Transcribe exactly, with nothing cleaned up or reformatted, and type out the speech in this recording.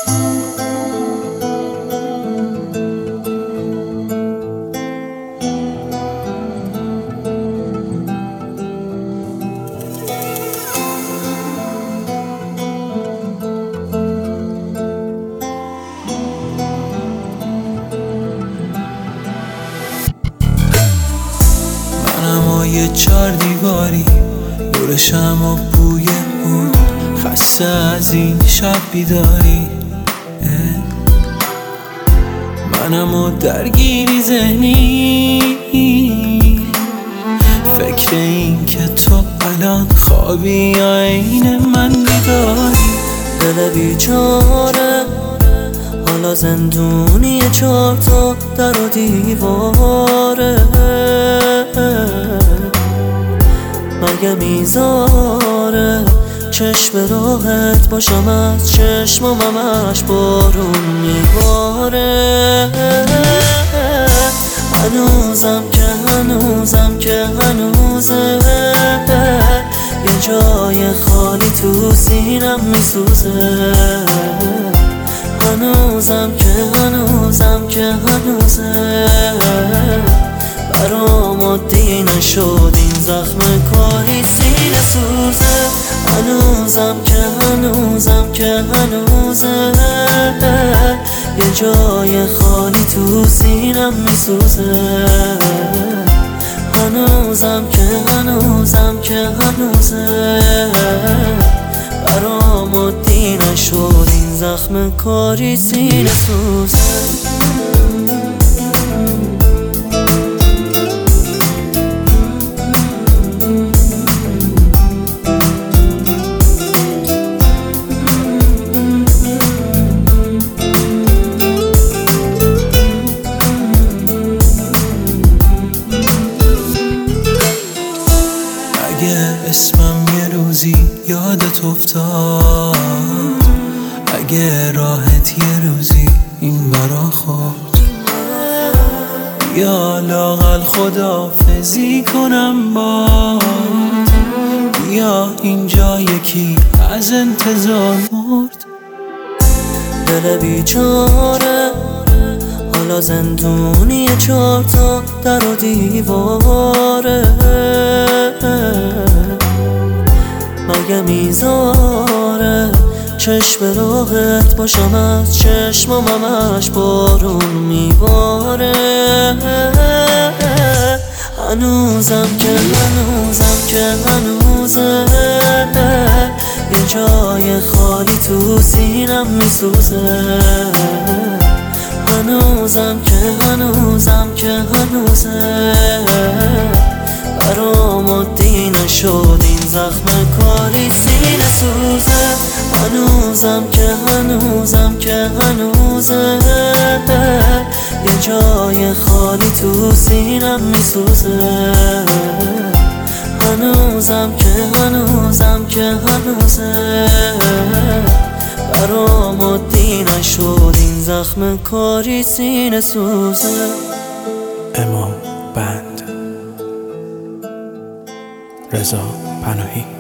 اما یه چار دیواری دورشم و بوی بود، خسته از این شب بیداری. منم و درگیری ذهنی، فکر این که تو الان خوابی یا عین من بیداری. دل بیچاره حالا زندونی چار تا در و دیواره، مگه میذاره چشم راحت باشم از چشمم همش بارون میباره. هنوزم که هنوزم که هنوزه یه جای خالی تو سینم میسوزه. هنوزم که هنوزم که هنوزه برام عادی نشد این زخم کاری سینه سوزه. هنوزم که هنوزم که هنوزه یه جای خالی تو سینم میسوزه. هنوزم که هنوزم که هنوزه برام عادی نشد این زخم کاری سینه سوزه. اگه اسمم یه روزی یادت افتاد، اگه راحت یه روزی این برا خود، یا لااقل خداحافظی کنم باد، یا اینجا یکی از انتظار مرد. دل بیچاره حالا زندونی چار تا در و دیواره، مگه میذاره چشم راحت باشم از چشمم همش بارون میباره. هنوزم که هنوزم که هنوزه یه جای خالی تو سینم میسوزه. هنوزم که هنوزم که هنوزه برام عادی نشد این زخم کاری سینه سوزه. هنوزم که هنوزم که هنوزه یه جای خالی تو سینم میسوزه. هنوزم که هنوزم که هنوزه برام عادی نشد این زخم کاری سینه سوزه. امام بند، رضا پناهی.